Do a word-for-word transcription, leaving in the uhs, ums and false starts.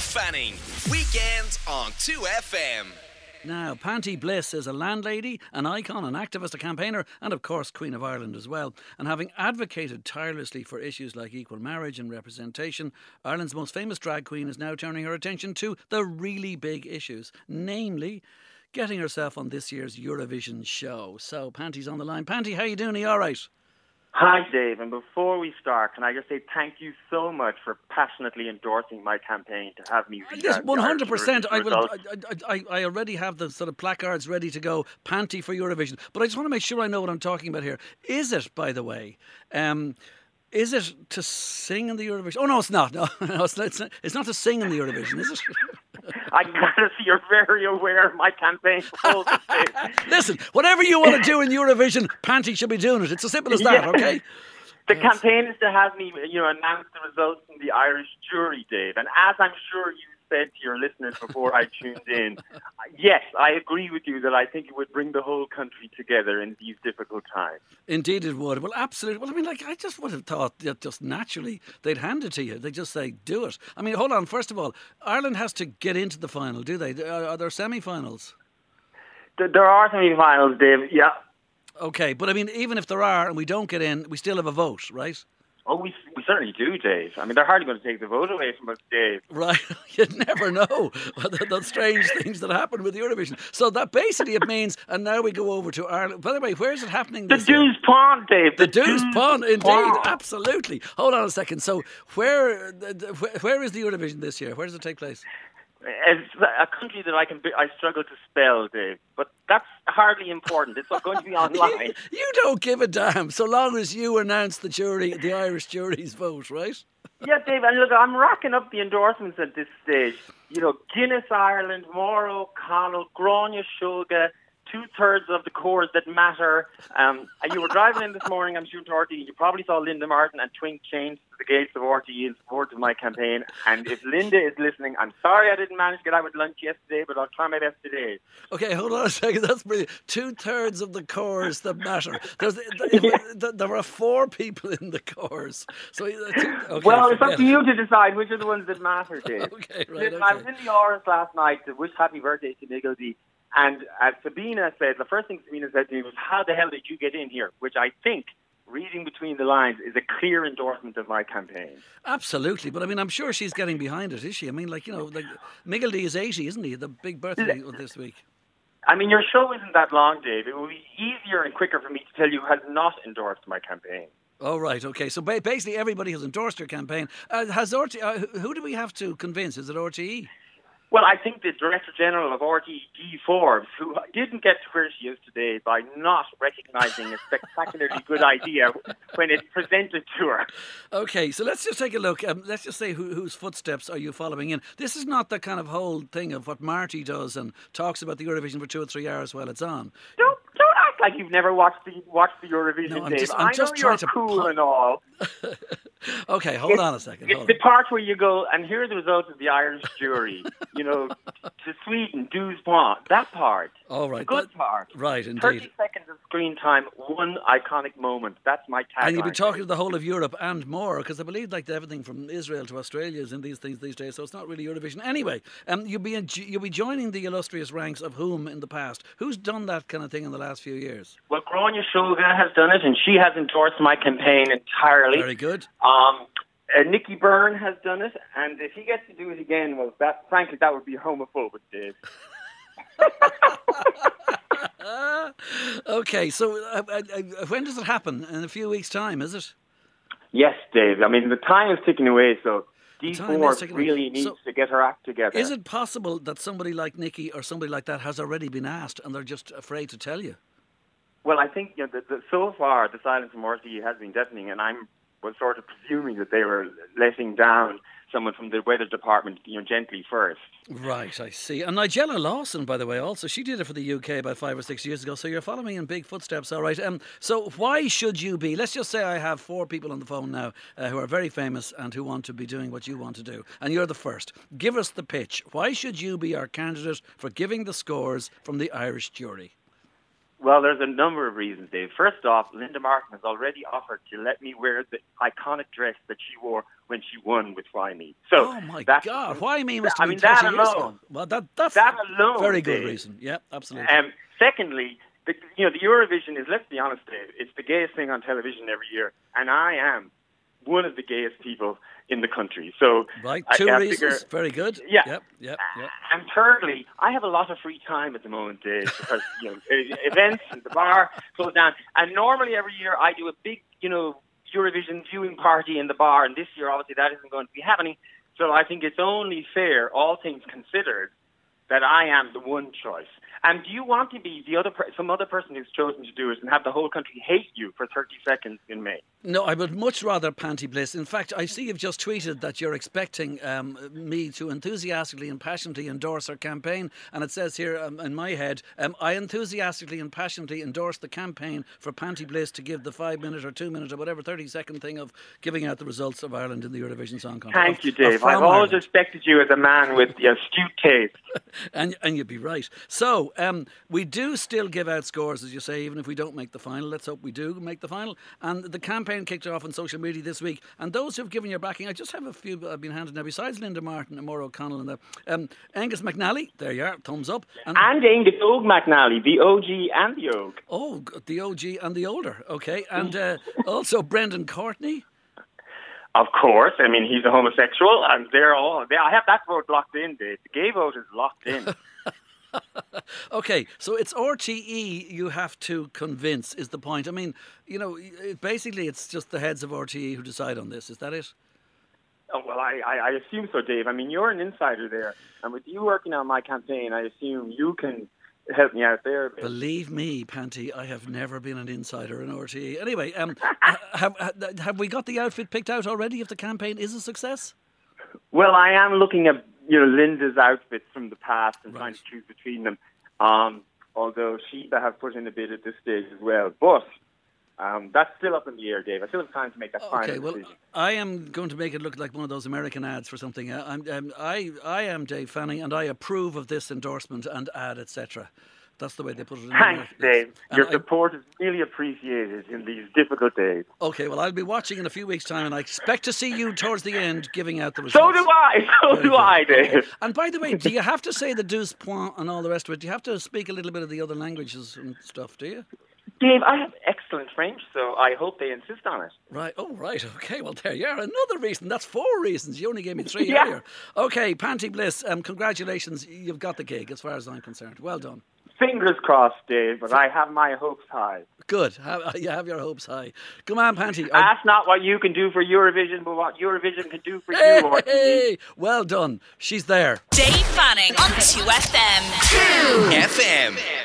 Fanning. Weekends on two F M. Now, Panti Bliss is a landlady, an icon, an activist, a campaigner, and of course Queen of Ireland as well. And having advocated tirelessly for issues like equal marriage and representation, Ireland's most famous drag queen is now turning her attention to the really big issues, namely getting herself on this year's Eurovision show. So, Panti's on the line. Panti, how you doing? Are you all right? Hi, Dave. And before we start, can I just say thank you so much for passionately endorsing my campaign to have me read Yes, out the one hundred percent. Irish I will. results. I, I, I already have the sort of placards ready to go. Panti for Eurovision. But I just want to make sure I know what I'm talking about here. Is it, by the way, um, is it to sing in the Eurovision? Oh no, it's not. No, no it's, not, it's not. It's not to sing in the Eurovision, is it? I gotta see you're very aware of my campaign proposal, Dave. Listen, whatever you want to do in Eurovision, Panti should be doing it. It's as simple as that, Yeah. okay? The campaign is to have me, you know, announce the results from the Irish jury, Dave. And as I'm sure you said to your listeners before I tuned in, yes, I agree with you that I think it would bring the whole country together in these difficult times. Indeed it would. Well, absolutely. Well, I mean, like, I just would have thought that just naturally they'd hand it to you. They just say, do it. I mean, hold on. First of all, Ireland has to get into the final, do they? Are, are there semi-finals? There there are semi-finals, Dave, yeah. Okay, but I mean, even if there are and we don't get in, we still have a vote, right? Oh, we we certainly do, Dave. I mean, they're hardly going to take the vote away from us, Dave. Right, you never know the, the strange things that happen with Eurovision. So that basically it means, and now we go over to Ireland. By the way, where is it happening The this year? Dew's Pond, Dave. The Dew's Pond, indeed, Pond. absolutely. Hold on a second. So where where where is the Eurovision this year? Where does it take place? It's a country that I can I struggle to spell, Dave. But that's hardly important. It's not going to be online. You, you don't give a damn, so long as you announce the jury, the Irish jury's vote, right? Yeah, Dave, and look, I'm racking up the endorsements at this stage. You know, Guinness Ireland, Maura O'Connell, Gráinne Shulga, two-thirds of the cores that matter. Um, and you were driving in this morning, I'm sure, to R T E. You probably saw Linda Martin and Twink change to the gates of R T E in support of my campaign. And if Linda is listening, I'm sorry I didn't manage to get out with lunch yesterday, but I'll try my best today. Okay, hold on a second. That's brilliant. Two-thirds of the cores that matter. There's, if, there are four people in the cores. So, okay, well, it's up forget to it. you to decide which are the ones that matter, Dave. Okay, right, Listen, okay. I was in the Oris last night to wish happy birthday to Niggledy. And as Sabina said, the first thing Sabina said to me was, how the hell did you get in here? Which I think, reading between the lines, is a clear endorsement of my campaign. Absolutely, but I mean, I'm sure she's getting behind it, is she? I mean, like, you know, like, Miggledy is eighty, isn't he? The big birthday this week. I mean, your show isn't that long, Dave. It will be easier and quicker for me to tell you who has not endorsed my campaign. Oh, right, okay. So ba- basically everybody has endorsed your campaign. Uh, has R T, uh, who do we have to convince? Is it R T E? Well, I think the Director General of R T E, Guy Forbes, who didn't get to where she is today by not recognising a spectacularly good idea when it's presented to her. Okay, so let's just take a look. Um, let's just say who, whose footsteps are you following in? This is not the kind of whole thing of what Marty does and talks about the Eurovision for two or three hours while it's on. Don't, don't act like you've never watched the watched the Eurovision, No, I'm Dave. just- I'm I just know trying you're to cool pu- and all. Okay, hold It's- on a second. It's Hold the on. part where you go, and here are the results of the Irish jury. You know, to Sweden, Dew's Pond. That part. All right. The good that- part. Right, indeed. thirty seconds of screen time, one iconic moment. That's my tagline. And you'll be talking to the whole of Europe and more, because I believe like everything from Israel to Australia is in these things these days, so it's not really Eurovision. Anyway, um, you'll be in, you'll be joining the illustrious ranks of whom in the past? Who's done that kind of thing in the last few years? Well, Gráinne Shulga has done it, and she has endorsed my campaign entirely. Very good. Um, uh, Nicky Byrne has done it, and if he gets to do it again, well, that frankly, that would be homophobic, Dave. Okay, so uh, uh, uh, when does it happen? In a few weeks' time, is it? Yes, Dave. I mean, the time is ticking away, so Dee time is Forbes ticking away. really needs So- to get her act together. Is it possible that somebody like Nikki or somebody like that has already been asked and they're just afraid to tell you? Well, I think you know, the, the, so far the silence from R T E has been deafening, and I'm was sort of presuming that they were letting down someone from the weather department, you know, gently first. Right, I see. And Nigella Lawson, by the way, also, she did it for the U K about five or six years ago, so you're following in big footsteps, all right. Um, so why should you be, let's just say I have four people on the phone now uh, who are very famous and who want to be doing what you want to do, and you're the first. Give us the pitch. Why should you be our candidate for giving the scores from the Irish jury? Well, there's a number of reasons, Dave. First off, Linda Martin has already offered to let me wear the iconic dress that she wore when she won with Why Me. So oh my that, God, Why Me must have I been mean, that thirty years alone, ago. Well, that, that's that alone, very good Dave. reason. Yeah, absolutely. Um, secondly, the, you know, the Eurovision is, let's be honest, Dave, it's the gayest thing on television every year, and I am one of the gayest people in the country. So right, I, two I reasons. Figure, very good. Yeah. Yep, yep, yep. And thirdly, I have a lot of free time at the moment, Dave, because you know events and the bar close down. And normally every year I do a big, you know, Eurovision viewing party in the bar, and this year obviously that isn't going to be happening. So I think it's only fair, all things considered, that I am the one choice. And do you want to be the other per- some other person who's chosen to do it and have the whole country hate you for thirty seconds in May? No, I would much rather Panty Bliss. In fact, I see you've just tweeted that you're expecting um, me to enthusiastically and passionately endorse her campaign. And it says here um, in my head, um, I enthusiastically and passionately endorse the campaign for Panty Bliss to give the five minute or two minute or whatever thirty second thing of giving out the results of Ireland in the Eurovision Song Contest. Thank you, Dave. I've always respected you as a man with astute taste. and, and you'd be right. So, um, we do still give out scores, as you say, even if we don't make the final. Let's hope we do make the final. And the campaign kicked off on social media this week. And those who've given your backing, I just have a few I've been handed now, besides Linda Martin and Maura O'Connell and that. Um, Angus McNally, there you are, thumbs up. And, and Angus Og McNally, the O G and the Og. Oh, the O G and the older, okay. And uh, also Brendan Courtney. Of course. I mean, he's a homosexual, and they're all... They, I have that vote locked in, Dave. The gay vote is locked in. Okay, so it's R T E you have to convince, is the point. I mean, you know, it, basically it's just the heads of R T E who decide on this. Is that it? Oh, well, I, I, I assume so, Dave. I mean, you're an insider there. And with you working on my campaign, I assume you can help me out there. Believe me, Panty, I have never been an insider in R T E. Anyway, um, have, have we got the outfit picked out already if the campaign is a success? Well, I am looking at, you know, Linda's outfits from the past and right. trying to choose between them. Um, although Sheba have put in a bid at this stage as well. But um, that's still up in the air, Dave. I still have time to make that final okay, well, decision. I am going to make it look like one of those American ads for something. Uh, I'm, um, I, I am Dave Fanning, and I approve of this endorsement and ad, et cetera. That's the way they put it in Thanks, there. Dave. And Your I, support is really appreciated in these difficult days. Okay, well, I'll be watching in a few weeks' time, and I expect to see you towards the end giving out the results. So do I. So Very do good. I, Dave. Okay. And by the way, do you have to say the douze point and all the rest of it? Do you have to speak a little bit of the other languages and stuff, do you? Dave, I have excellent French, so I hope they insist on it. Right. Oh, right. Okay. Well, there you are. Another reason. That's four reasons. You only gave me three Yeah. earlier. Okay, Panty Bliss, um, congratulations. You've got the gig, as far as I'm concerned. Well done. Fingers crossed, Dave, but I have my hopes high. Good. Have, you have your hopes high. Come on, Panty. Ask not what you can do for Eurovision, but what Eurovision can do for hey, you. Hey, well done. She's there. Dave Fanning on two F M. two F M.